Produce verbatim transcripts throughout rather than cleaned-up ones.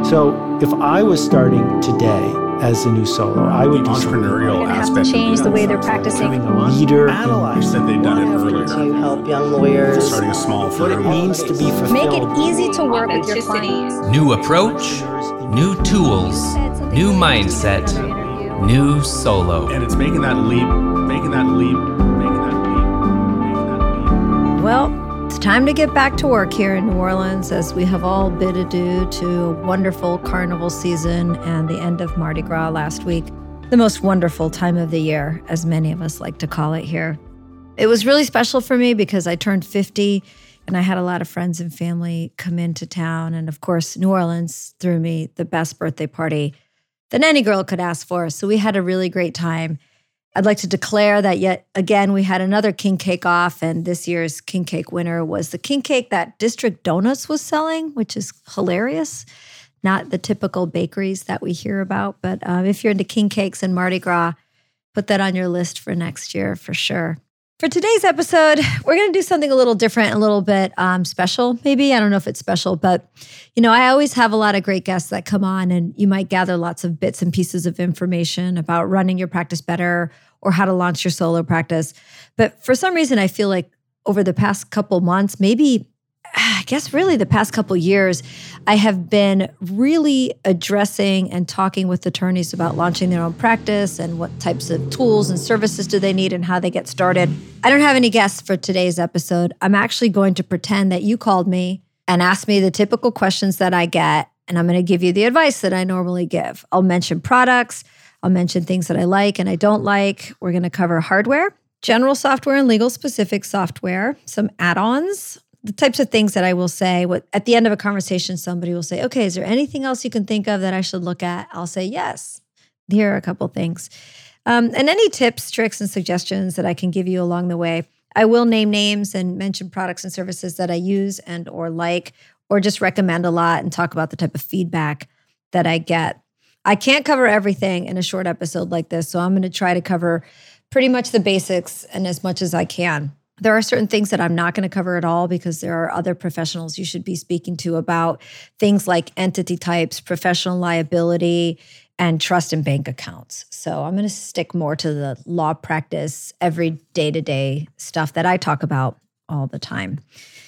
So if I was starting today as a new solo, I would the do entrepreneurial aspect. Change the way they're practicing. Having a leader. You said they'd done it earlier. To help young lawyers. Starting a small What it firm. means to be fulfilled. Make it easy to work with your clients. New approach, new tools, new mindset, new solo. And it's making that leap, making that leap, making that leap, making that leap. Well, it's time to get back to work here in New Orleans as we have all bid adieu to a wonderful carnival season and the end of Mardi Gras last week. The most wonderful time of the year, as many of us like to call it here. It was really special for me because I turned fifty and I had a lot of friends and family come into town. And of course, New Orleans threw me the best birthday party that any girl could ask for. So we had a really great time. I'd like to declare that yet again, we had another king cake off, and this year's king cake winner was the king cake that District Donuts was selling, which is hilarious. Not the typical bakeries that we hear about, but uh, if you're into king cakes and Mardi Gras, put that on your list for next year for sure. For today's episode, we're going to do something a little different, a little bit um, special, maybe. I don't know if it's special, but you know, I always have a lot of great guests that come on, and you might gather lots of bits and pieces of information about running your practice better or how to launch your solo practice. But for some reason, I feel like over the past couple months, maybe, I guess really the past couple years, I have been really addressing and talking with attorneys about launching their own practice and what types of tools and services do they need and how they get started. I don't have any guests for today's episode. I'm actually going to pretend that you called me and asked me the typical questions that I get, and I'm going to give you the advice that I normally give. I'll mention products. I'll mention things that I like and I don't like. We're going to cover hardware, general software and legal specific software, some add-ons, the types of things that I will say. What, at the end of a conversation, somebody will say, okay, is there anything else you can think of that I should look at? I'll say, yes. Here are a couple things. Um, and any tips, tricks, and suggestions that I can give you along the way. I will name names and mention products and services that I use and or like, or just recommend a lot and talk about the type of feedback that I get. I can't cover everything in a short episode like this, so I'm going to try to cover pretty much the basics and as much as I can. There are certain things that I'm not going to cover at all because there are other professionals you should be speaking to about things like entity types, professional liability, and trust and bank accounts. So I'm going to stick more to the law practice, every day-to-day stuff that I talk about all the time.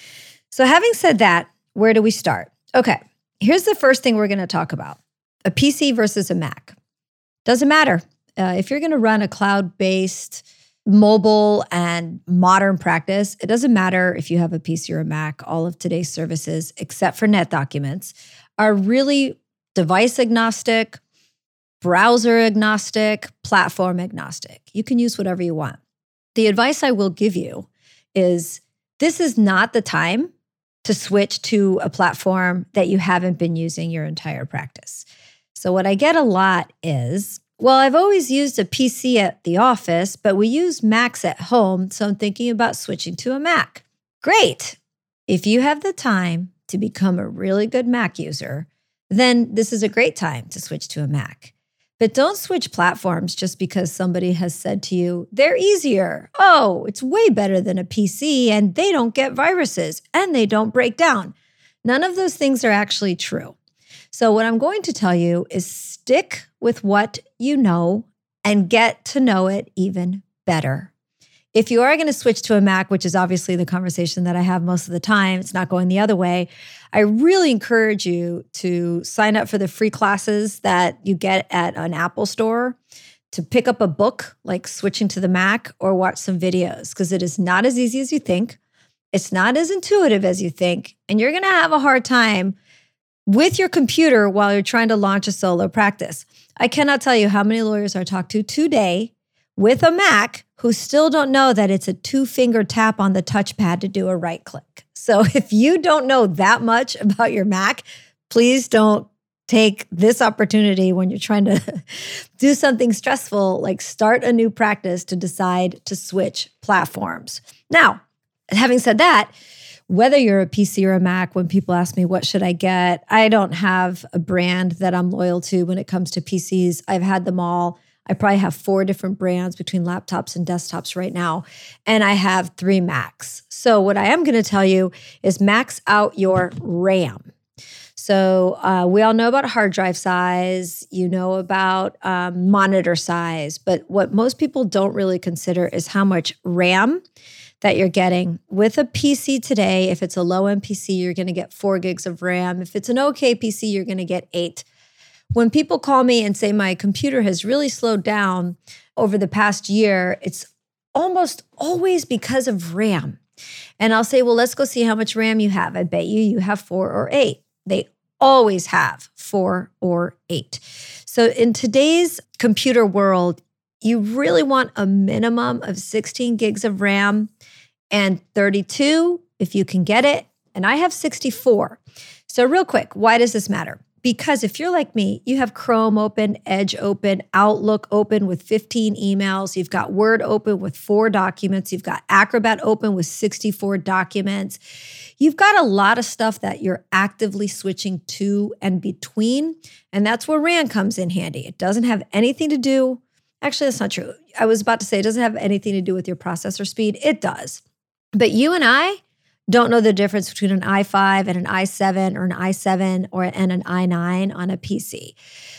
So having said that, where do we start? Okay, here's the first thing we're going to talk about. A P C versus a Mac. Doesn't matter. Uh, if you're going to run a cloud-based, mobile, and modern practice, it doesn't matter if you have a P C or a Mac. All of today's services, except for NetDocuments, are really device agnostic, browser agnostic, platform agnostic. You can use whatever you want. The advice I will give you is this is not the time to switch to a platform that you haven't been using your entire practice. So what I get a lot is, well, I've always used a P C at the office, but we use Macs at home, so I'm thinking about switching to a Mac. Great. If you have the time to become a really good Mac user, then this is a great time to switch to a Mac. But don't switch platforms just because somebody has said to you, they're easier. Oh, it's way better than a P C, and they don't get viruses, and they don't break down. None of those things are actually true. So what I'm going to tell you is stick with what you know and get to know it even better. If you are going to switch to a Mac, which is obviously the conversation that I have most of the time, it's not going the other way, I really encourage you to sign up for the free classes that you get at an Apple store, to pick up a book like Switching to the Mac, or watch some videos, because it is not as easy as you think. It's not as intuitive as you think, and you're going to have a hard time with your computer while you're trying to launch a solo practice. I cannot tell you how many lawyers I talked to today with a Mac who still don't know that it's a two-finger tap on the touchpad to do a right click. So if you don't know that much about your Mac, please don't take this opportunity when you're trying to do something stressful, like start a new practice, to decide to switch platforms. Now, having said that, whether you're a P C or a Mac, when people ask me, what should I get? I don't have a brand that I'm loyal to when it comes to P Cs. I've had them all. I probably have four different brands between laptops and desktops right now, and I have three Macs. So what I am going to tell you is max out your RAM. So uh, we all know about hard drive size, you know about um, monitor size, but what most people don't really consider is how much RAM that you're getting. With a P C today, if it's a low-end P C, you're going to get four gigs of RAM. If it's an okay P C, you're going to get eight. When people call me and say my computer has really slowed down over the past year, it's almost always because of RAM. And I'll say, well, let's go see how much RAM you have. I bet you you have four or eight. They always have four or eight. So in today's computer world, you really want a minimum of sixteen gigs of RAM and thirty-two if you can get it. And I have sixty-four. So real quick, why does this matter? Because if you're like me, you have Chrome open, Edge open, Outlook open with fifteen emails. You've got Word open with four documents. You've got Acrobat open with sixty-four documents. You've got a lot of stuff that you're actively switching to and between. And that's where RAM comes in handy. It doesn't have anything to do. Actually, that's not true. I was about to say it doesn't have anything to do with your processor speed. It does. But you and I don't know the difference between an i five and an i seven or an i seven or and an i nine on a P C.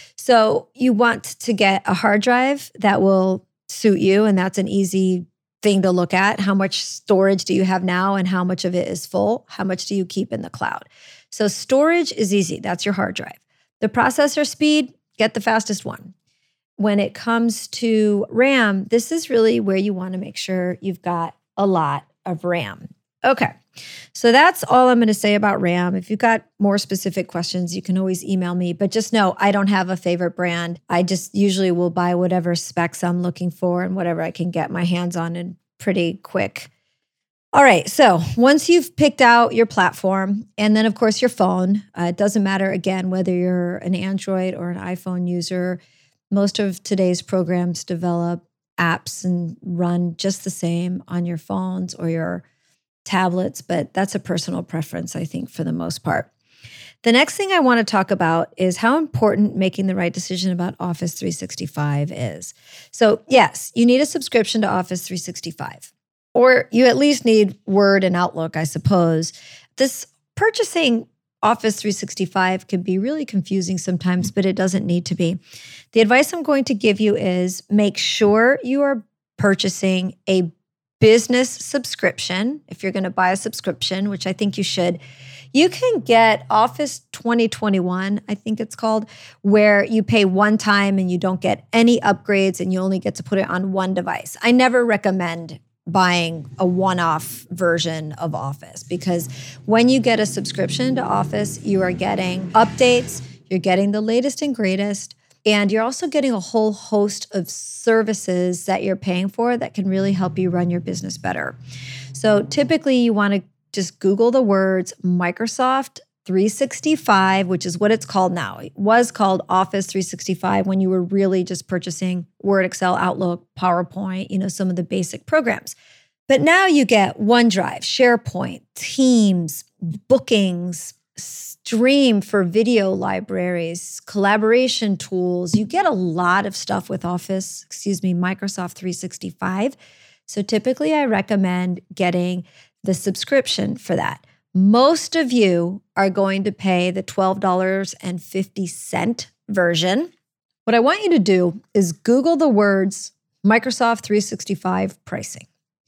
So you want to get a hard drive that will suit you, and that's an easy thing to look at. How much storage do you have now and how much of it is full? How much do you keep in the cloud? So storage is easy. That's your hard drive. The processor speed, get the fastest one. When it comes to RAM, this is really where you want to make sure you've got a lot of RAM. Okay, so that's all I'm going to say about RAM. If you've got more specific questions, you can always email me. But just know I don't have a favorite brand. I just usually will buy whatever specs I'm looking for and whatever I can get my hands on in pretty quick. All right, so once you've picked out your platform, and then of course your phone, uh, it doesn't matter again whether you're an Android or an iPhone user. Most of today's programs develop apps and run just the same on your phones or your tablets, but that's a personal preference, I think, for the most part. The next thing I want to talk about is how important making the right decision about Office three sixty-five is. So yes, you need a subscription to Office three sixty-five, or you at least need Word and Outlook, I suppose. This purchasing Office three sixty-five can be really confusing sometimes, but it doesn't need to be. The advice I'm going to give you is make sure you are purchasing a business subscription. If you're going to buy a subscription, which I think you should, you can get Office twenty twenty-one, I think it's called, where you pay one time and you don't get any upgrades and you only get to put it on one device. I never recommend buying a one-off version of Office because when you get a subscription to Office, you are getting updates, you're getting the latest and greatest, and you're also getting a whole host of services that you're paying for that can really help you run your business better. So typically you want to just Google the words Microsoft three sixty-five, which is what it's called now. It was called Office three sixty-five when you were really just purchasing Word, Excel, Outlook, PowerPoint, you know, some of the basic programs. But now you get OneDrive, SharePoint, Teams, bookings, Stream for video libraries, collaboration tools. You get a lot of stuff with Office, excuse me, Microsoft three sixty-five. So typically I recommend getting the subscription for that. Most of you are going to pay the twelve dollars and fifty cents version. What I want you to do is Google the words Microsoft three sixty-five pricing.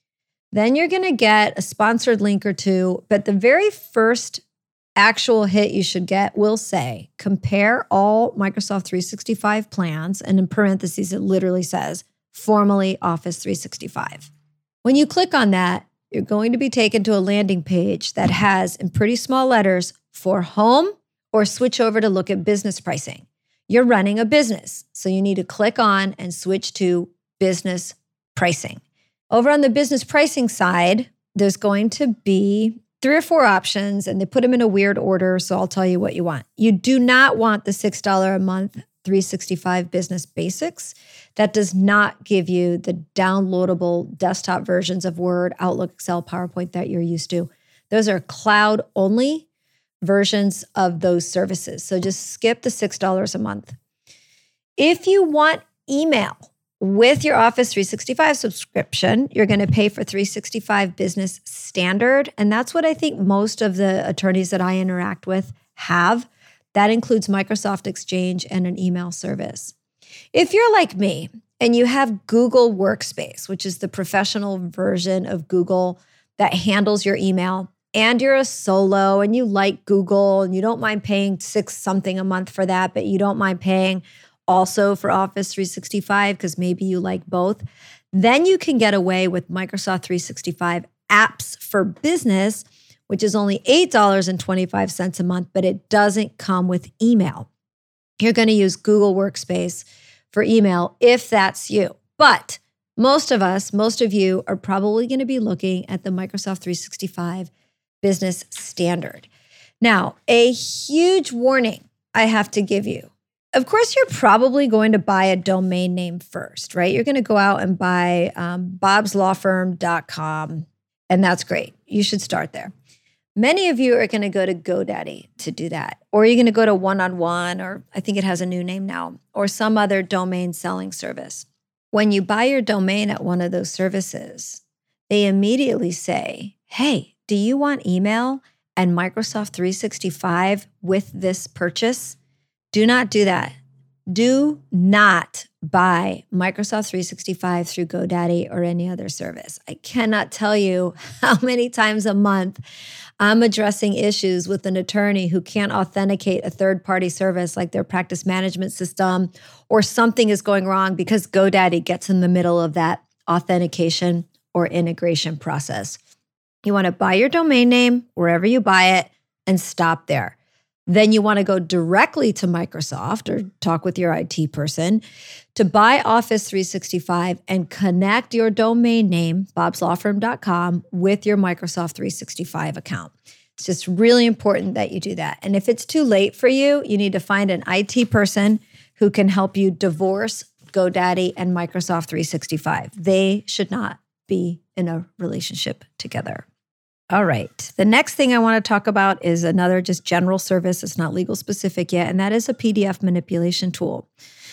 Then you're going to get a sponsored link or two, but the very first actual hit you should get will say, compare all Microsoft three sixty-five plans, and in parentheses, it literally says, formerly Office three sixty-five. When you click on that, you're going to be taken to a landing page that has, in pretty small letters, for home or switch over to look at business pricing. You're running a business, so you need to click on and switch to business pricing. Over on the business pricing side, there's going to be three or four options, and they put them in a weird order, so I'll tell you what you want. You do not want the six dollars a month three sixty-five Business Basics. That does not give you the downloadable desktop versions of Word, Outlook, Excel, PowerPoint that you're used to. Those are cloud-only versions of those services. So just skip the six dollars a month. If you want email with your Office three sixty-five subscription, you're going to pay for three sixty-five Business Standard. And that's what I think most of the attorneys that I interact with have. That includes Microsoft Exchange and an email service. If you're like me and you have Google Workspace, which is the professional version of Google that handles your email, and you're a solo and you like Google and you don't mind paying six something a month for that, but you don't mind paying also for Office three sixty-five because maybe you like both, then you can get away with Microsoft three sixty-five Apps for Business, which is only eight dollars and twenty-five cents a month, but it doesn't come with email. You're going to use Google Workspace for email if that's you. But most of us, most of you are probably going to be looking at the Microsoft three sixty-five Business Standard. Now, a huge warning I have to give you. Of course, you're probably going to buy a domain name first, right? You're going to go out and buy um, bobs law firm dot com, and that's great. You should start there. Many of you are going to go to GoDaddy to do that, or you're going to go to One-on-One, or I think it has a new name now, or some other domain selling service. When you buy your domain at one of those services, they immediately say, hey, do you want email and Microsoft three sixty-five with this purchase? Do not do that. Do not buy Microsoft three sixty-five through GoDaddy or any other service. I cannot tell you how many times a month I'm addressing issues with an attorney who can't authenticate a third-party service like their practice management system, or something is going wrong because GoDaddy gets in the middle of that authentication or integration process. You want to buy your domain name wherever you buy it and stop there. Then you want to go directly to Microsoft or talk with your I T person to buy Office three sixty-five and connect your domain name, bobs law firm dot com, with your Microsoft three sixty-five account. It's just really important that you do that. And if it's too late for you, you need to find an I T person who can help you divorce GoDaddy and Microsoft three sixty-five. They should not be in a relationship together. All right. The next thing I want to talk about is another just general service. It's not legal specific yet, and that is a P D F manipulation tool.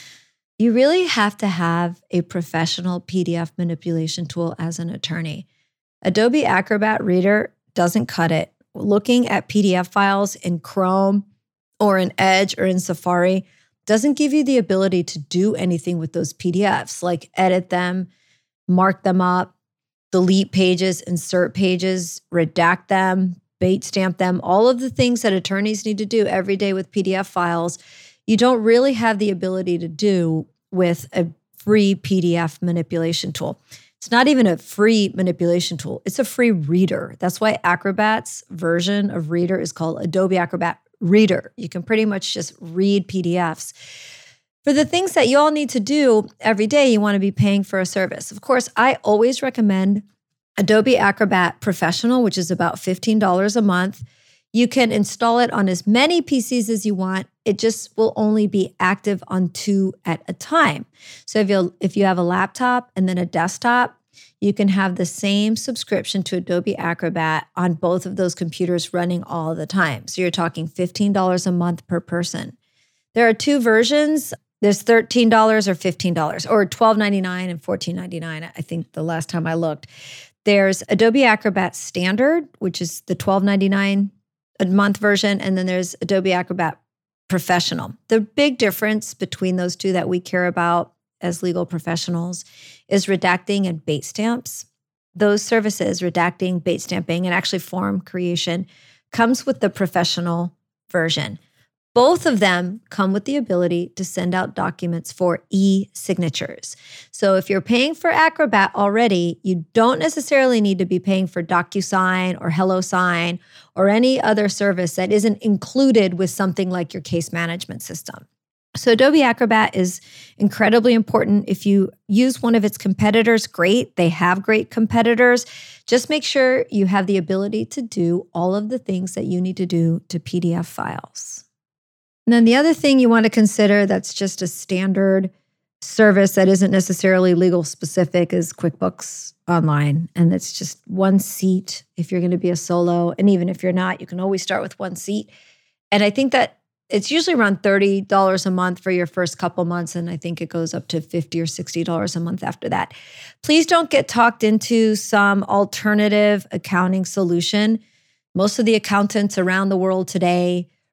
You really have to have a professional P D F manipulation tool as an attorney. Adobe Acrobat Reader doesn't cut it. Looking at P D F files in Chrome or in Edge or in Safari doesn't give you the ability to do anything with those P D Fs, like edit them, mark them up, delete pages, insert pages, redact them, bait stamp them, all of the things that attorneys need to do every day with P D F files, you don't really have the ability to do with a free P D F manipulation tool. It's not even a free manipulation tool. It's a free reader. That's why Acrobat's version of Reader is called Adobe Acrobat Reader. You can pretty much just read P D Fs. For the things that you all need to do every day, you want to be paying for a service. Of course, I always recommend Adobe Acrobat Professional, which is about fifteen dollars a month. You can install it on as many P Cs as you want. It just will only be active on two at a time. So if you if you have a laptop and then a desktop, you can have the same subscription to Adobe Acrobat on both of those computers running all the time. So you're talking fifteen dollars a month per person. There are two versions. There's thirteen dollars or fifteen dollars, or twelve ninety-nine and fourteen ninety-nine, I think the last time I looked. There's Adobe Acrobat Standard, which is the twelve ninety-nine a month version, and then there's Adobe Acrobat Professional. The big difference between those two that we care about as legal professionals is redacting and bait stamps. Those services, redacting, bait stamping, and actually form creation, comes with the professional version. Both of them come with the ability to send out documents for e-signatures. So if you're paying for Acrobat already, you don't necessarily need to be paying for DocuSign or HelloSign or any other service that isn't included with something like your case management system. So Adobe Acrobat is incredibly important. If you use one of its competitors, great. They have great competitors. Just make sure you have the ability to do all of the things that you need to do to P D F files. And then the other thing you want to consider that's just a standard service that isn't necessarily legal specific is QuickBooks Online. And it's just one seat if you're going to be a solo. And even if you're not, you can always start with one seat. And I think that it's usually around thirty dollars a month for your first couple months. And I think it goes up to fifty dollars or sixty dollars a month after that. Please don't get talked into some alternative accounting solution. Most of the accountants around the world today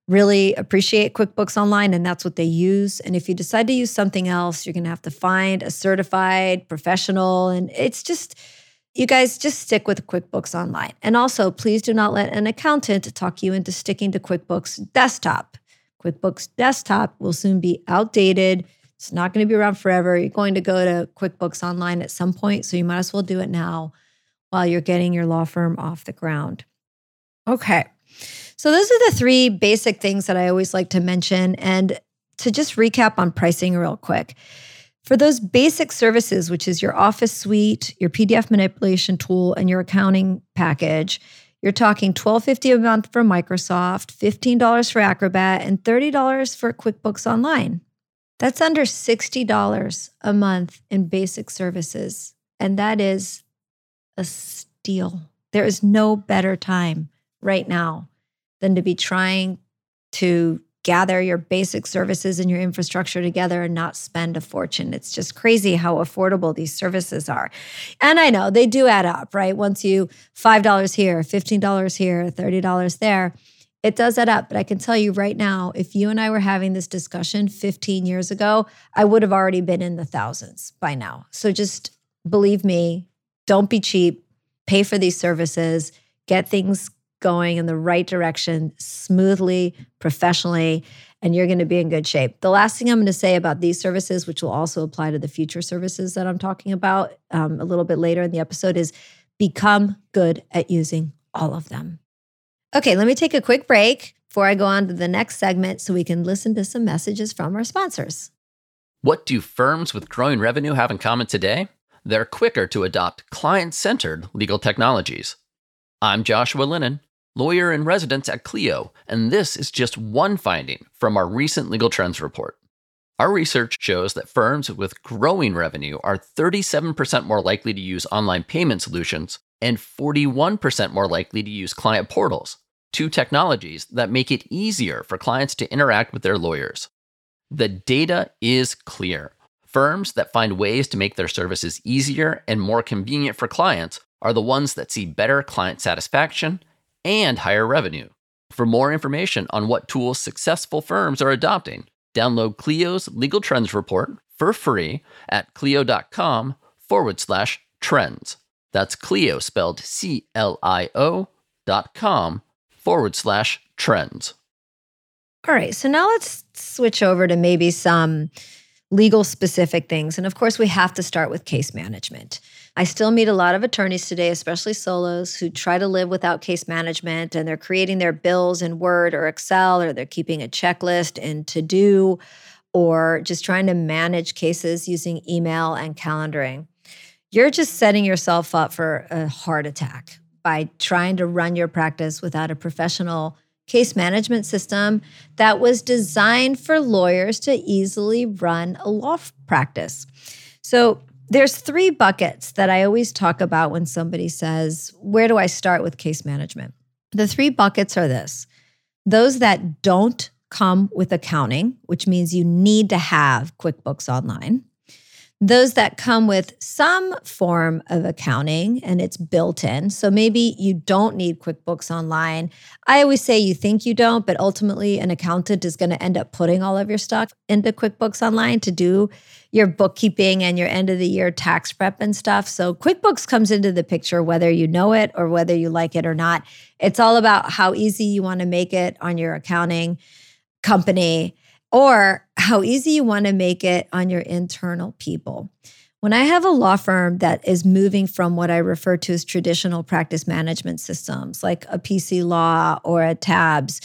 really appreciate QuickBooks Online, and that's what they use. And if you decide to use something else, you're going to have to find a certified professional. And it's just, you guys just stick with QuickBooks Online. And also, please do not let an accountant talk you into sticking to QuickBooks Desktop. QuickBooks Desktop will soon be outdated. It's not going to be around forever. You're going to go to QuickBooks Online at some point, so you might as well do it now while you're getting your law firm off the ground. Okay. So those are the three basic things that I always like to mention. And to just recap on pricing real quick. For those basic services, which is your Office suite, your P D F manipulation tool, and your accounting package, you're talking twelve fifty a month for Microsoft, fifteen dollars for Acrobat, and thirty dollars for QuickBooks Online. That's under sixty dollars a month in basic services. And that is a steal. There is no better time right now than to be trying to gather your basic services and your infrastructure together and not spend a fortune. It's just crazy how affordable these services are. And I know they do add up, right? Once you five dollars here, fifteen dollars here, thirty dollars there, it does add up. But I can tell you right now, if you and I were having this discussion fifteen years ago, I would have already been in the thousands by now. So just believe me, don't be cheap, pay for these services, get things going in the right direction, smoothly, professionally, and you're going to be in good shape. The last thing I'm going to say about these services, which will also apply to the future services that I'm talking about um, a little bit later in the episode, is become good at using all of them. Okay, let me take a quick break before I go on to the next segment so we can listen to some messages from our sponsors. What do firms with growing revenue have in common today? They're quicker to adopt client-centered legal technologies. I'm Joshua Lennon, lawyer in residence at Clio, and this is just one finding from our recent Legal Trends report. Our research shows that firms with growing revenue are thirty-seven percent more likely to use online payment solutions and forty-one percent more likely to use client portals, two technologies that make it easier for clients to interact with their lawyers. The data is clear. Firms that find ways to make their services easier and more convenient for clients are the ones that see better client satisfaction and higher revenue. For more information on what tools successful firms are adopting, download Clio's Legal Trends report for free at clio.com forward slash trends. That's Clio spelled C L I O dot com forward slash trends. All right, so now let's switch over to maybe some legal specific things. And of course, we have to start with case management. I still meet a lot of attorneys today, especially solos, who try to live without case management, and they're creating their bills in Word or Excel, or they're keeping a checklist in To-Do, or just trying to manage cases using email and calendaring. You're just setting yourself up for a heart attack by trying to run your practice without a professional case management system that was designed for lawyers to easily run a law practice. So there's three buckets that I always talk about when somebody says, where do I start with case management? The three buckets are this: those that don't come with accounting, which means you need to have QuickBooks Online; those that come with some form of accounting and it's built in. So maybe you don't need QuickBooks Online. I always say you think you don't, but ultimately an accountant is going to end up putting all of your stuff into QuickBooks Online to do your bookkeeping and your end of the year tax prep and stuff. So QuickBooks comes into the picture whether you know it or whether you like it or not. It's all about how easy you want to make it on your accounting company, or how easy you want to make it on your internal people. When I have a law firm that is moving from what I refer to as traditional practice management systems, like a P C Law or a Tabs,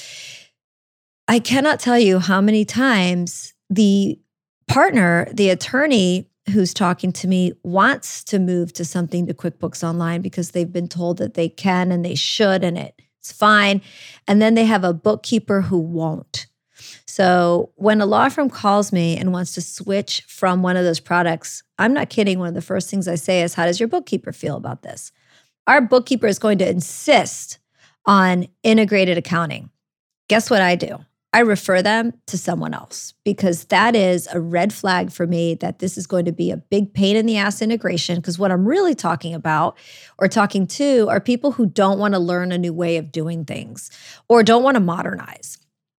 I cannot tell you how many times the partner, the attorney who's talking to me, wants to move to something to QuickBooks Online because they've been told that they can and they should and it's fine. And then they have a bookkeeper who won't. So when a law firm calls me and wants to switch from one of those products, I'm not kidding. One of the first things I say is, how does your bookkeeper feel about this? Our bookkeeper is going to insist on integrated accounting. Guess what I do? I refer them to someone else, because that is a red flag for me that this is going to be a big pain in the ass integration. Because what I'm really talking about or talking to are people who don't want to learn a new way of doing things or don't want to modernize.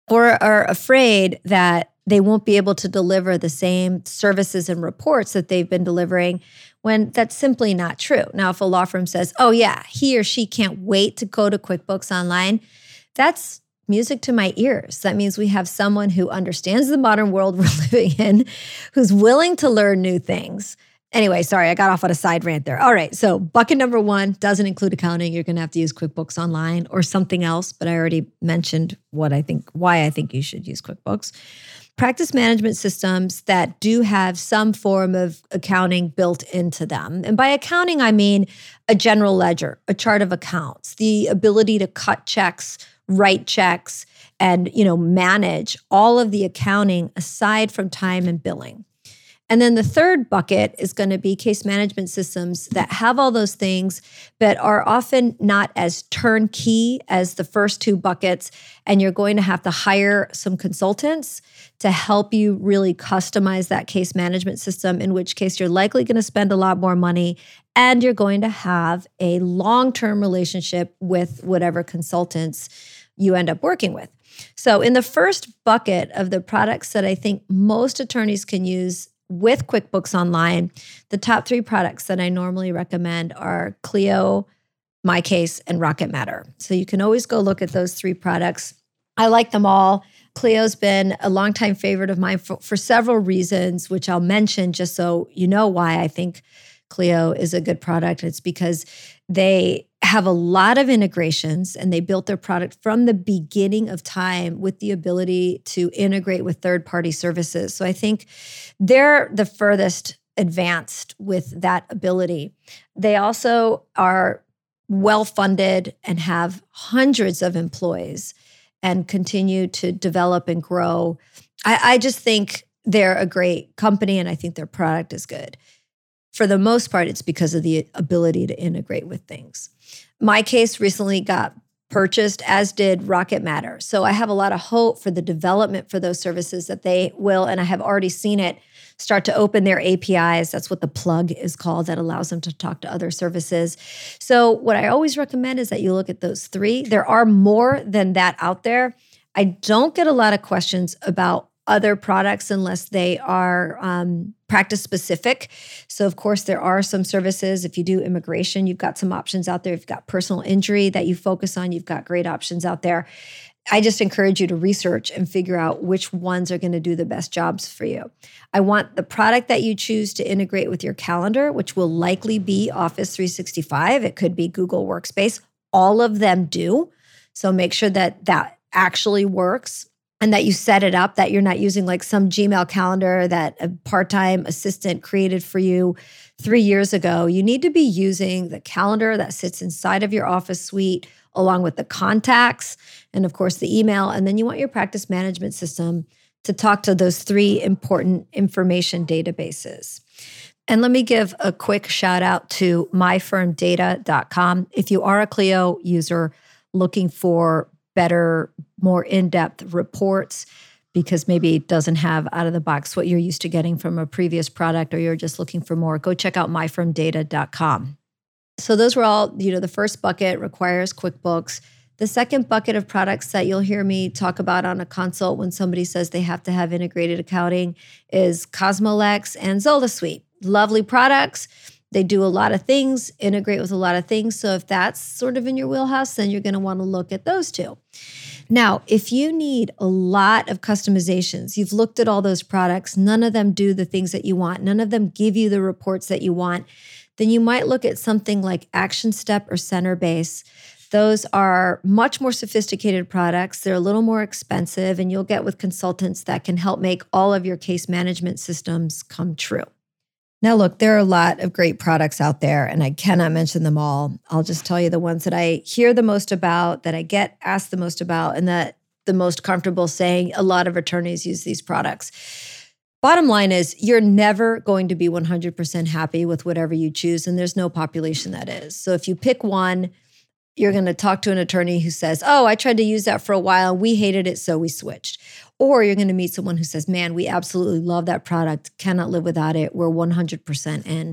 or are afraid that they won't be able to deliver the same services and reports that they've been delivering, when that's simply not true. Now, if a law firm says, oh yeah, he or she can't wait to go to QuickBooks Online, that's music to my ears. That means we have someone who understands the modern world we're living in, who's willing to learn new things. Anyway, sorry, I got off on a side rant there. All right, so bucket number one doesn't include accounting. You're going to have to use QuickBooks Online or something else, but I already mentioned what I think, why I think you should use QuickBooks. Practice management systems that do have some form of accounting built into them. And by accounting, I mean a general ledger, a chart of accounts, the ability to cut checks, write checks, and, you know, manage all of the accounting aside from time and billing. And then the third bucket is going to be case management systems that have all those things, but are often not as turnkey as the first two buckets. And you're going to have to hire some consultants to help you really customize that case management system, in which case you're likely going to spend a lot more money and you're going to have a long-term relationship with whatever consultants you end up working with. So in the first bucket of the products that I think most attorneys can use with QuickBooks Online, the top three products that I normally recommend are Clio, MyCase, and Rocket Matter. So you can always go look at those three products. I like them all. Clio's been a longtime favorite of mine for, for several reasons, which I'll mention just so you know why I think Clio is a good product. It's because they have a lot of integrations and they built their product from the beginning of time with the ability to integrate with third-party services. So I think they're the furthest advanced with that ability. They also are well-funded and have hundreds of employees and continue to develop and grow. I, I just think they're a great company and I think their product is good. For the most part, it's because of the ability to integrate with things. MyCase recently got purchased, as did Rocket Matter. So I have a lot of hope for the development for those services that they will, and I have already seen it start to open their A P Is. That's what the plug is called, that allows them to talk to other services. So what I always recommend is that you look at those three. There are more than that out there. I don't get a lot of questions about other products unless they are um, practice specific. So of course, there are some services. If you do immigration, you've got some options out there. If you've got personal injury that you focus on, you've got great options out there. I just encourage you to research and figure out which ones are going to do the best jobs for you. I want the product that you choose to integrate with your calendar, which will likely be Office three sixty-five. It could be Google Workspace. All of them do. So make sure that that actually works and that you set it up, that you're not using like some Gmail calendar that a part-time assistant created for you three years ago. You need to be using the calendar that sits inside of your Office suite, along with the contacts and of course the email. And then you want your practice management system to talk to those three important information databases. And let me give a quick shout out to my firm data dot com. If you are a Clio user looking for better, more in-depth reports, because maybe it doesn't have out of the box what you're used to getting from a previous product, or you're just looking for more, go check out my firm data dot com. So those were all, you know, the first bucket requires QuickBooks. The second bucket of products that you'll hear me talk about on a consult when somebody says they have to have integrated accounting is Cosmolex and ZolaSuite. Lovely products. They do a lot of things, integrate with a lot of things. So if that's sort of in your wheelhouse, then you're going to want to look at those two. Now, if you need a lot of customizations, you've looked at all those products, none of them do the things that you want, none of them give you the reports that you want, then you might look at something like ActionStep or Centerbase. Those are much more sophisticated products. They're a little more expensive, and you'll get with consultants that can help make all of your case management systems come true. Now, look, there are a lot of great products out there, and I cannot mention them all. I'll just tell you the ones that I hear the most about, that I get asked the most about, and that the most comfortable saying a lot of attorneys use these products. Bottom line is, you're never going to be one hundred percent happy with whatever you choose, and there's no population that is. So if you pick one, you're going to talk to an attorney who says, oh, I tried to use that for a while, and we hated it, so we switched. Or you're going to meet someone who says, man, we absolutely love that product, cannot live without it, we're one hundred percent in.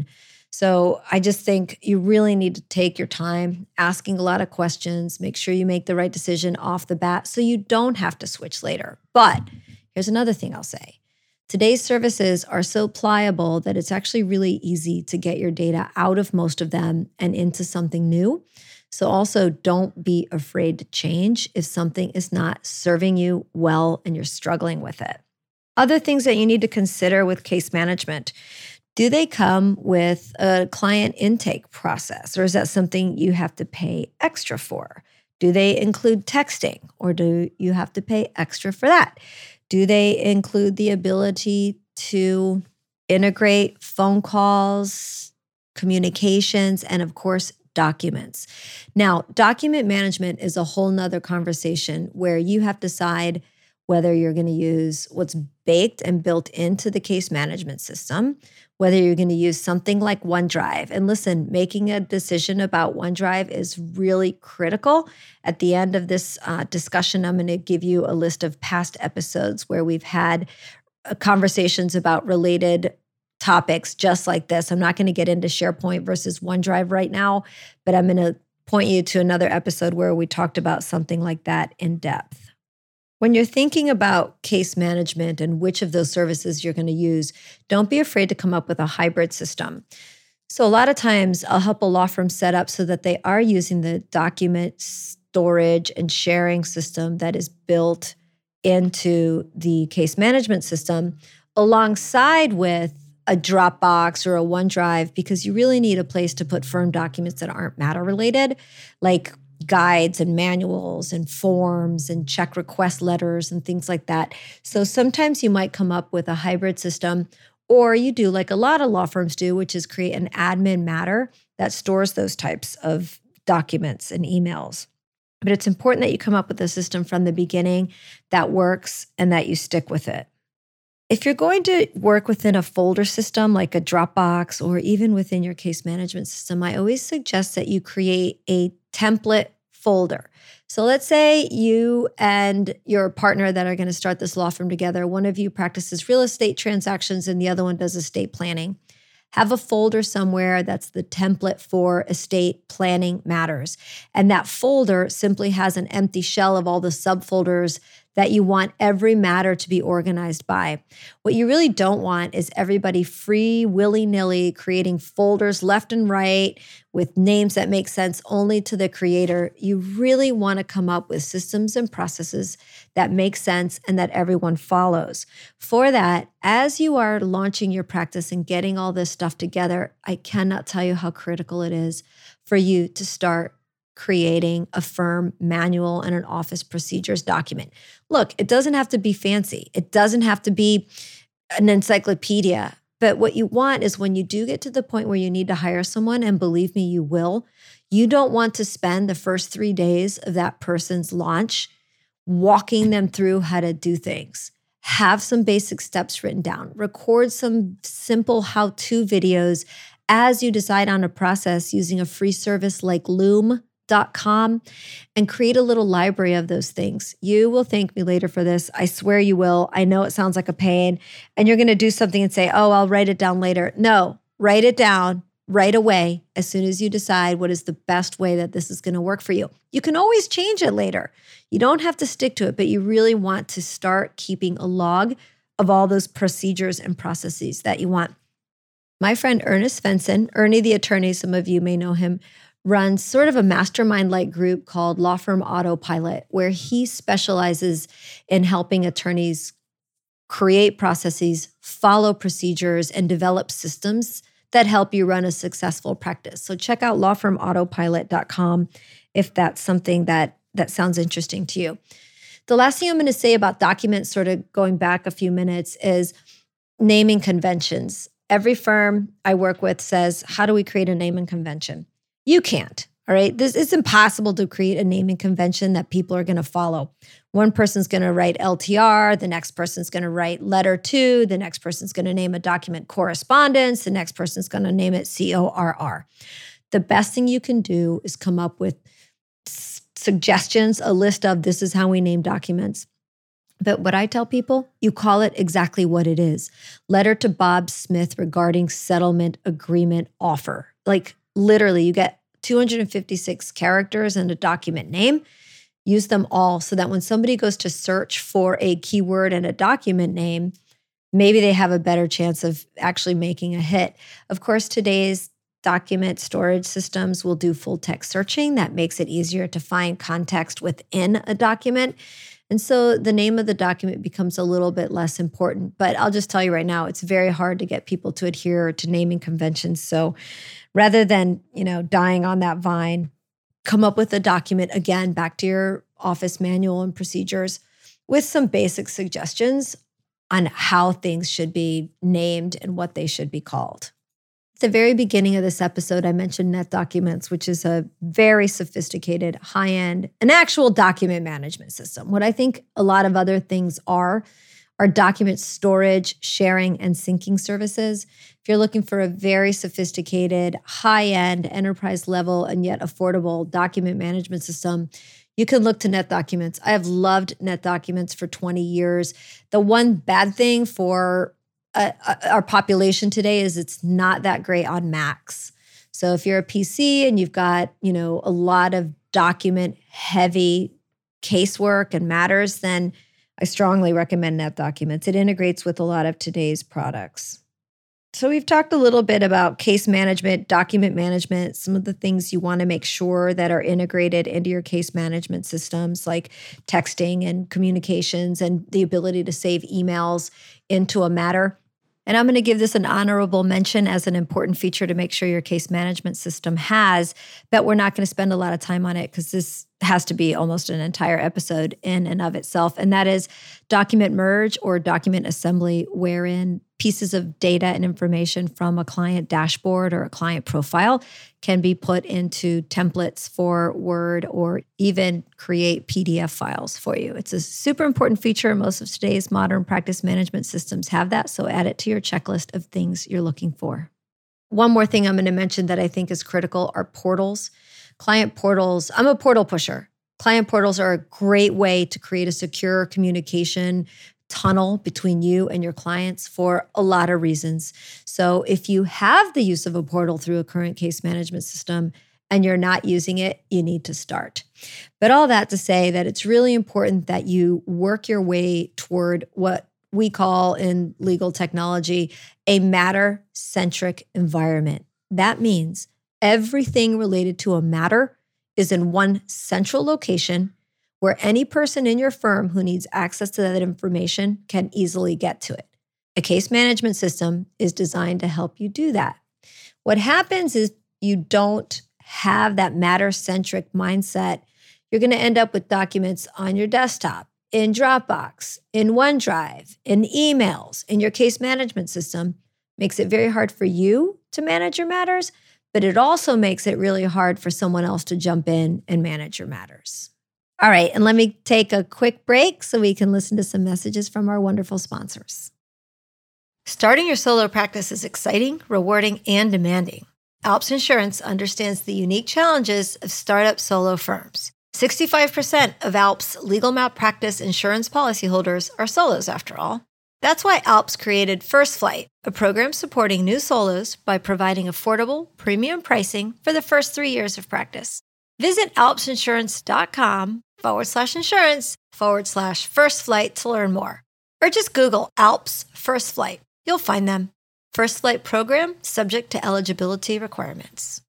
So I just think you really need to take your time asking a lot of questions, make sure you make the right decision off the bat so you don't have to switch later. But here's another thing I'll say. Today's services are so pliable that it's actually really easy to get your data out of most of them and into something new. So also don't be afraid to change if something is not serving you well and you're struggling with it. Other things that you need to consider with case management. Do they come with a client intake process, or is that something you have to pay extra for? Do they include texting, or do you have to pay extra for that? Do they include the ability to integrate phone calls, communications, and of course, documents? Now, document management is a whole nother conversation where you have to decide whether you're going to use what's baked and built into the case management system, whether you're going to use something like OneDrive. And listen, making a decision about OneDrive is really critical. At the end of this uh, discussion, I'm going to give you a list of past episodes where we've had uh, conversations about related topics just like this. I'm not going to get into SharePoint versus OneDrive right now, but I'm going to point you to another episode where we talked about something like that in depth. When you're thinking about case management and which of those services you're going to use, don't be afraid to come up with a hybrid system. So a lot of times I'll help a law firm set up so that they are using the document storage and sharing system that is built into the case management system alongside with a Dropbox or a OneDrive, because you really need a place to put firm documents that aren't matter related, like guides and manuals and forms and check request letters and things like that. So sometimes you might come up with a hybrid system, or you do like a lot of law firms do, which is create an admin matter that stores those types of documents and emails. But it's important that you come up with a system from the beginning that works and that you stick with it. If you're going to work within a folder system like a Dropbox or even within your case management system, I always suggest that you create a template folder. So let's say you and your partner that are going to start this law firm together, one of you practices real estate transactions and the other one does estate planning. Have a folder somewhere that's the template for estate planning matters. And that folder simply has an empty shell of all the subfolders that you want every matter to be organized by. What you really don't want is everybody free, willy-nilly, creating folders left and right with names that make sense only to the creator. You really want to come up with systems and processes that make sense and that everyone follows. For that, as you are launching your practice and getting all this stuff together, I cannot tell you how critical it is for you to start creating a firm manual and an office procedures document. Look, it doesn't have to be fancy. It doesn't have to be an encyclopedia. But what you want is when you do get to the point where you need to hire someone, and believe me, you will, you don't want to spend the first three days of that person's launch walking them through how to do things. Have some basic steps written down. Record some simple how-to videos as you decide on a process using a free service like Loom dot com, and create a little library of those things. You will thank me later for this. I swear you will. I know it sounds like a pain, and you're going to do something and say, oh, I'll write it down later. No, write it down right away as soon as you decide what is the best way that this is going to work for you. You can always change it later. You don't have to stick to it, but you really want to start keeping a log of all those procedures and processes that you want. My friend Ernest Svensson, Ernie the attorney, some of you may know him, runs sort of a mastermind-like group called Law Firm Autopilot, where he specializes in helping attorneys create processes, follow procedures, and develop systems that help you run a successful practice. So check out law firm autopilot dot com if that's something that, that sounds interesting to you. The last thing I'm going to say about documents, sort of going back a few minutes, is naming conventions. Every firm I work with says, how do we create a naming convention? You can't, all right? This is impossible to create a naming convention that people are going to follow. One person's going to write L T R, the next person's going to write letter to, the next person's going to name a document correspondence, the next person's going to name it C O R R. The best thing you can do is come up with s- suggestions, a list of this is how we name documents. But what I tell people, you call it exactly what it is. Letter to Bob Smith regarding settlement agreement offer. Like literally, you get two hundred fifty-six characters and a document name. Use them all so that when somebody goes to search for a keyword and a document name, maybe they have a better chance of actually making a hit. Of course, today's document storage systems will do full text searching. That makes it easier to find context within a document. And so the name of the document becomes a little bit less important. But I'll just tell you right now, it's very hard to get people to adhere to naming conventions. So rather than, you know, dying on that vine, come up with a document, again, back to your office manual and procedures with some basic suggestions on how things should be named and what they should be called. At the very beginning of this episode, I mentioned NetDocuments, which is a very sophisticated, high-end, an actual document management system. What I think a lot of other things are, are document storage, sharing, and syncing services. If you're looking for a very sophisticated, high-end, enterprise-level, and yet affordable document management system, you can look to NetDocuments. I have loved NetDocuments for twenty years. The one bad thing for uh, our population today is it's not that great on Macs. So if you're a P C and you've got, you know, a lot of document-heavy casework and matters, then I strongly recommend NetDocuments. It integrates with a lot of today's products. So we've talked a little bit about case management, document management, some of the things you want to make sure that are integrated into your case management systems, like texting and communications and the ability to save emails into a matter. And I'm going to give this an honorable mention as an important feature to make sure your case management system has, but we're not going to spend a lot of time on it because this has to be almost an entire episode in and of itself. And that is document merge or document assembly, wherein pieces of data and information from a client dashboard or a client profile can be put into templates for Word or even create P D F files for you. It's a super important feature. Most of today's modern practice management systems have that, so add it to your checklist of things you're looking for. One more thing I'm going to mention that I think is critical are portals. Client portals, I'm a portal pusher. Client portals are a great way to create a secure communication tunnel between you and your clients for a lot of reasons. So if you have the use of a portal through a current case management system and you're not using it, you need to start. But all that to say that it's really important that you work your way toward what we call in legal technology a matter-centric environment. That means everything related to a matter is in one central location where any person in your firm who needs access to that information can easily get to it. A case management system is designed to help you do that. What happens is you don't have that matter-centric mindset. You're going to end up with documents on your desktop, in Dropbox, in OneDrive, in emails, in your case management system. Makes it very hard for you to manage your matters, but it also makes it really hard for someone else to jump in and manage your matters. All right, and let me take a quick break so we can listen to some messages from our wonderful sponsors. Starting your solo practice is exciting, rewarding, and demanding. Alps Insurance understands the unique challenges of startup solo firms. sixty-five percent of Alps legal malpractice insurance policyholders are solos, after all. That's why Alps created First Flight, a program supporting new solos by providing affordable, premium pricing for the first three years of practice. Visit alpsinsurance.com forward slash insurance forward slash first flight to learn more. Or just Google Alps First Flight. You'll find them. First Flight program subject to eligibility requirements.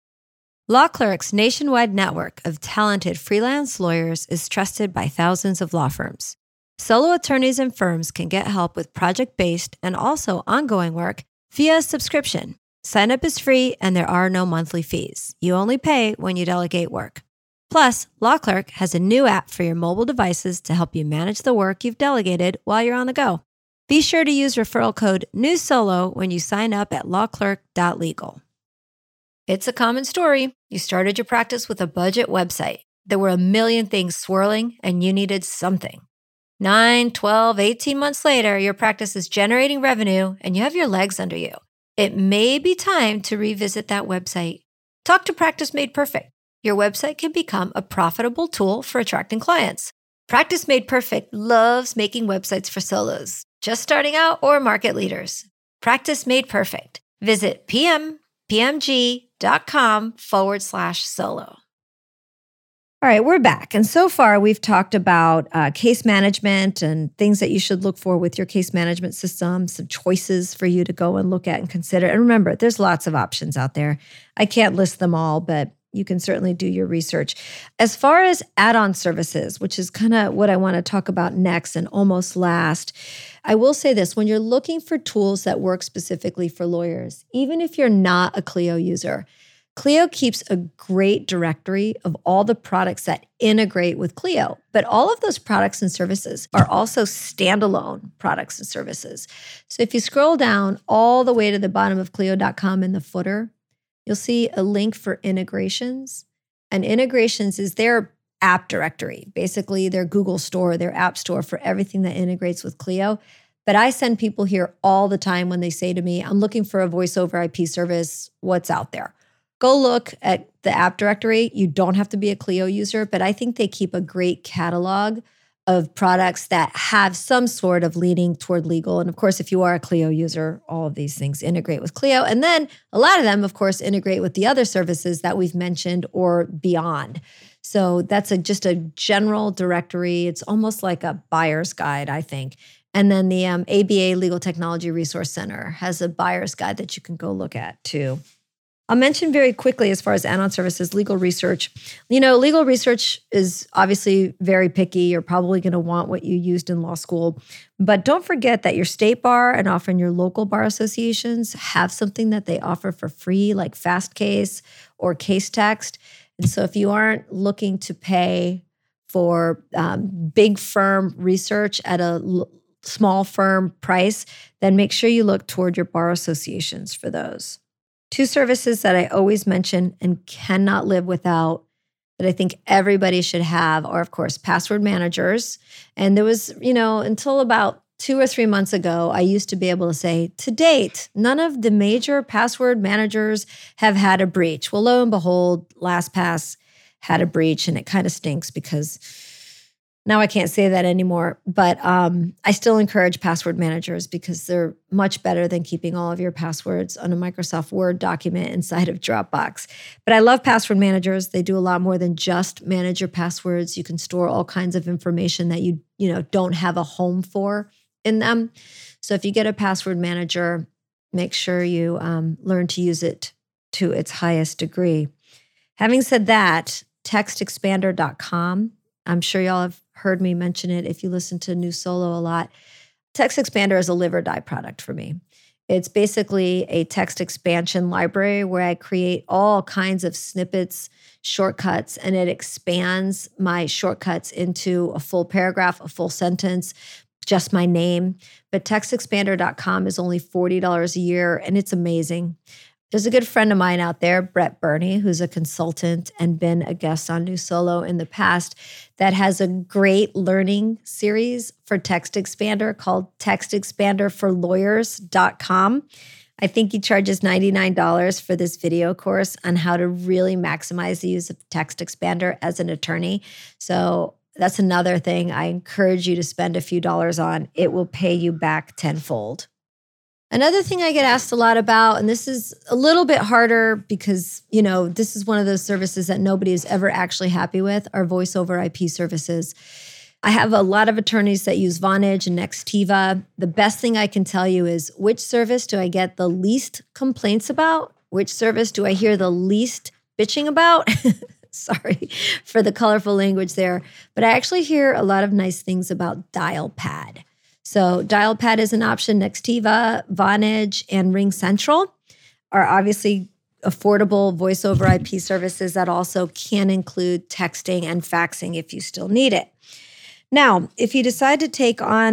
Law Clerk's nationwide network of talented freelance lawyers is trusted by thousands of law firms. Solo attorneys and firms can get help with project-based and also ongoing work via a subscription. Sign up is free and there are no monthly fees. You only pay when you delegate work. Plus, Law Clerk has a new app for your mobile devices to help you manage the work you've delegated while you're on the go. Be sure to use referral code NEWSOLO when you sign up at law clerk dot legal. It's a common story. You started your practice with a budget website. There were a million things swirling and you needed something. Nine, twelve, eighteen months later, your practice is generating revenue and you have your legs under you. It may be time to revisit that website. Talk to Practice Made Perfect. Your website can become a profitable tool for attracting clients. Practice Made Perfect loves making websites for solos, just starting out or market leaders. Practice Made Perfect. Visit pmpmg.com forward slash solo. All right, we're back. And so far, we've talked about uh, case management and things that you should look for with your case management system, some choices for you to go and look at and consider. And remember, there's lots of options out there. I can't list them all, but you can certainly do your research. As far as add-on services, which is kind of what I want to talk about next and almost last, I will say this. When you're looking for tools that work specifically for lawyers, even if you're not a Clio user, Clio keeps a great directory of all the products that integrate with Clio, but all of those products and services are also standalone products and services. So if you scroll down all the way to the bottom of Clio dot com in the footer, you'll see a link for integrations. And integrations is their app directory, basically their Google store, their app store for everything that integrates with Clio. But I send people here all the time when they say to me, I'm looking for a voice over I P service. What's out there? Go look at the app directory. You don't have to be a Clio user, but I think they keep a great catalog of products that have some sort of leaning toward legal. And of course, if you are a Clio user, all of these things integrate with Clio. And then a lot of them, of course, integrate with the other services that we've mentioned or beyond. So that's a just a general directory. It's almost like a buyer's guide, I think. And then the um, A B A Legal Technology Resource Center has a buyer's guide that you can go look at too. I'll mention very quickly as far as add-on services, legal research. You know, legal research is obviously very picky. You're probably going to want what you used in law school. But don't forget that your state bar and often your local bar associations have something that they offer for free, like FastCase or CaseText. And so if you aren't looking to pay for um, big firm research at a l- small firm price, then make sure you look toward your bar associations for those. Two services that I always mention and cannot live without that I think everybody should have are, of course, password managers. And there was, you know, until about two or three months ago, I used to be able to say, to date, none of the major password managers have had a breach. Well, lo and behold, LastPass had a breach, and it kind of stinks because now I can't say that anymore, but um, I still encourage password managers because they're much better than keeping all of your passwords on a Microsoft Word document inside of Dropbox. But I love password managers. They do a lot more than just manage your passwords. You can store all kinds of information that you, you know, don't have a home for in them. So if you get a password manager, make sure you um, learn to use it to its highest degree. Having said that, text expander dot com, I'm sure y'all have heard me mention it if you listen to New Solo a lot. TextExpander is a live or die product for me. It's basically a text expansion library where I create all kinds of snippets, shortcuts, and it expands my shortcuts into a full paragraph, a full sentence, just my name. But text expander dot com is only forty dollars a year, and it's amazing. There's a good friend of mine out there, Brett Burney, who's a consultant and been a guest on New Solo in the past, that has a great learning series for TextExpander called text expander for lawyers dot com. I think he charges ninety-nine dollars for this video course on how to really maximize the use of TextExpander as an attorney. So that's another thing I encourage you to spend a few dollars on. It will pay you back tenfold. Another thing I get asked a lot about, and this is a little bit harder because, you know, this is one of those services that nobody is ever actually happy with, are voice over I P services. I have a lot of attorneys that use Vonage and Nextiva. The best thing I can tell you is, which service do I get the least complaints about? Which service do I hear the least bitching about? Sorry for the colorful language there. But I actually hear a lot of nice things about Dialpad. So Dialpad is an option. Nextiva, Vonage, and RingCentral are obviously affordable voice over I P services that also can include texting and faxing if you still need it. Now, if you decide to take on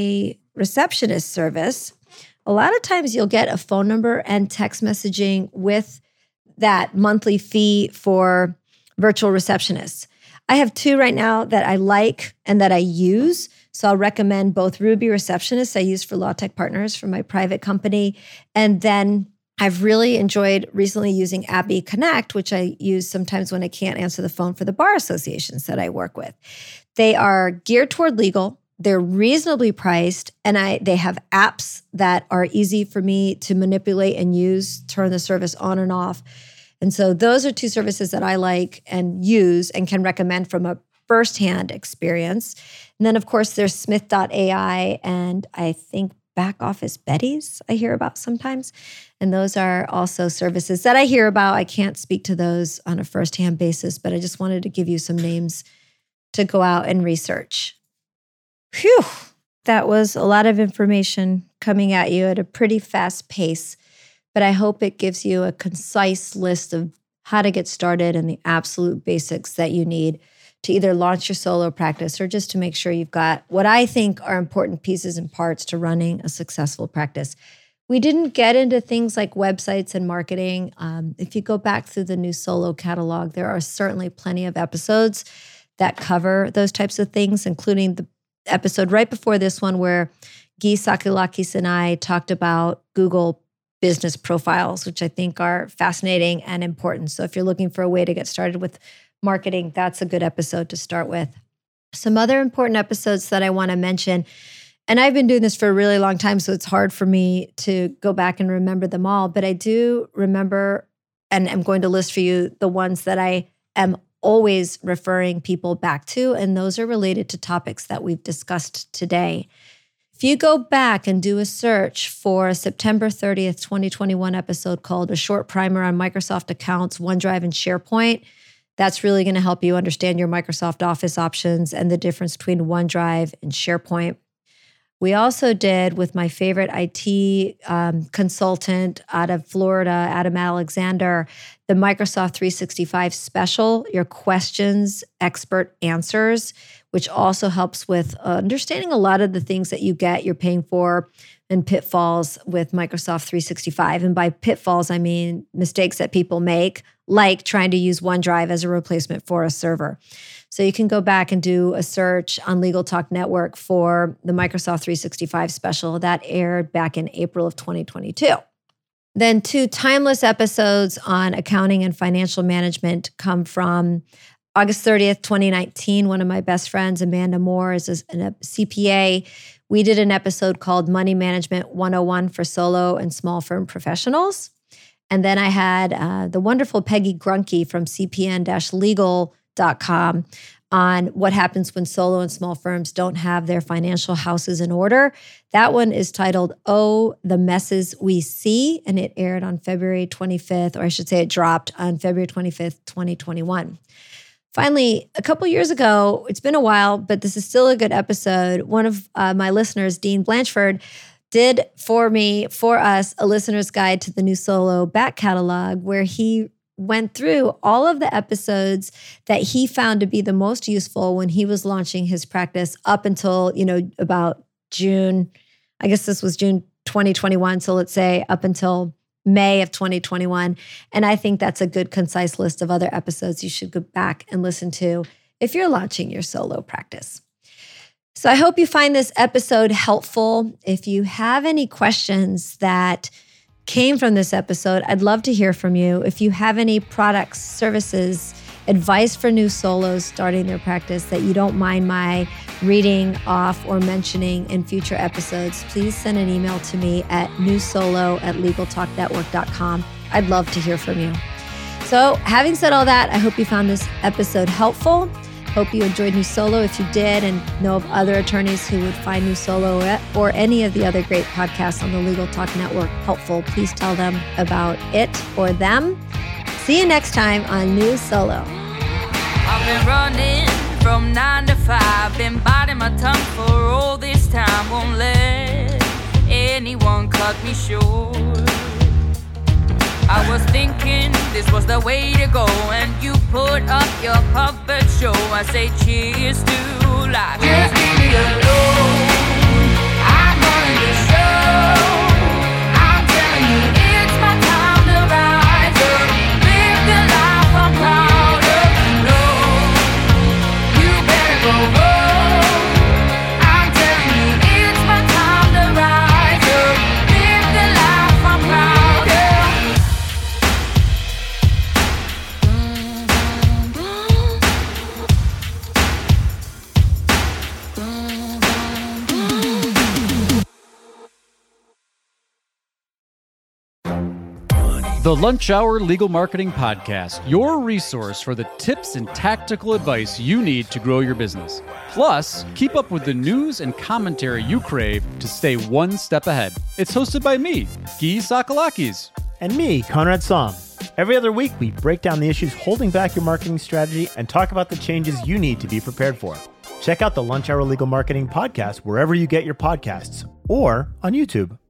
a receptionist service, a lot of times you'll get a phone number and text messaging with that monthly fee for virtual receptionists. I have two right now that I like and that I use. So I'll recommend both Ruby Receptionist I use for Law Tech Partners for my private company. And then I've really enjoyed recently using Abby Connect, which I use sometimes when I can't answer the phone for the bar associations that I work with. They are geared toward legal. They're reasonably priced, and I they have apps that are easy for me to manipulate and use, turn the service on and off. And so those are two services that I like and use and can recommend from a firsthand experience. And then, of course, there's Smith dot A I and I think Back Office Betty's I hear about sometimes. And those are also services that I hear about. I can't speak to those on a firsthand basis, but I just wanted to give you some names to go out and research. Phew, that was a lot of information coming at you at a pretty fast pace, but I hope it gives you a concise list of how to get started and the absolute basics that you need to either launch your solo practice or just to make sure you've got what I think are important pieces and parts to running a successful practice. We didn't get into things like websites and marketing. Um, if you go back through the New Solo catalog, there are certainly plenty of episodes that cover those types of things, including the episode right before this one where Guy Sakoulakis and I talked about Google business profiles, which I think are fascinating and important. So if you're looking for a way to get started with marketing, that's a good episode to start with. Some other important episodes that I want to mention, and I've been doing this for a really long time, so it's hard for me to go back and remember them all, but I do remember, and I'm going to list for you the ones that I am always referring people back to, and those are related to topics that we've discussed today. If you go back and do a search for a September thirtieth, twenty twenty-one episode called A Short Primer on Microsoft Accounts, OneDrive, and SharePoint, that's really going to help you understand your Microsoft Office options and the difference between OneDrive and SharePoint. We also did with my favorite I T um, consultant out of Florida, Adam Alexander, the Microsoft three sixty-five special, your questions, expert answers, which also helps with understanding a lot of the things that you get, you're paying for, and pitfalls with Microsoft three sixty-five. And by pitfalls, I mean mistakes that people make, like trying to use OneDrive as a replacement for a server. So you can go back and do a search on Legal Talk Network for the Microsoft three sixty-five special that aired back in April of twenty twenty-two. Then two timeless episodes on accounting and financial management come from August thirtieth, twenty nineteen. One of my best friends, Amanda Moore, is a C P A. We did an episode called Money Management one oh one for solo and small firm professionals. And then I had uh, the wonderful Peggy Grunke from C P N legal dot com on what happens when solo and small firms don't have their financial houses in order. That one is titled, Oh, the Messes We See, and it aired on February twenty-fifth, or I should say it dropped on February twenty-fifth, twenty twenty-one. Finally, a couple years ago, it's been a while, but this is still a good episode. One of uh, my listeners, Dean Blanchford, did for me, for us, a listener's guide to the New Solo back catalog where he went through all of the episodes that he found to be the most useful when he was launching his practice up until, you know, about June. I guess this was June twenty twenty-one. So let's say up until May of twenty twenty-one. And I think that's a good, concise list of other episodes you should go back and listen to if you're launching your solo practice. So I hope you find this episode helpful. If you have any questions that came from this episode, I'd love to hear from you. If you have any products, services, advice for new solos starting their practice that you don't mind my reading off or mentioning in future episodes, please send an email to me at newsolo at legal talk network dot com. I'd love to hear from you. So having said all that, I hope you found this episode helpful. Hope you enjoyed New Solo. If you did and know of other attorneys who would find New Solo or any of the other great podcasts on the Legal Talk Network helpful, please tell them about it or them. See you next time on New Solo. I've been running from nine to five, been biting my tongue for all this time. Won't let anyone cut me short. I was thinking this was the way to go, and you put up your puppet show. I say cheers to life. Just leave me alone. I'm running the show. I'm telling you, it's my time to rise up, live the life I'm proud of. No, you better go home. I'm telling you, it's my time to rise up, live the life I'm proud of. The Lunch Hour Legal Marketing Podcast, your resource for the tips and tactical advice you need to grow your business. Plus, keep up with the news and commentary you crave to stay one step ahead. It's hosted by me, Guy Sakalakis. And me, Conrad Som. Every other week, we break down the issues holding back your marketing strategy and talk about the changes you need to be prepared for. Check out the Lunch Hour Legal Marketing Podcast wherever you get your podcasts or on YouTube.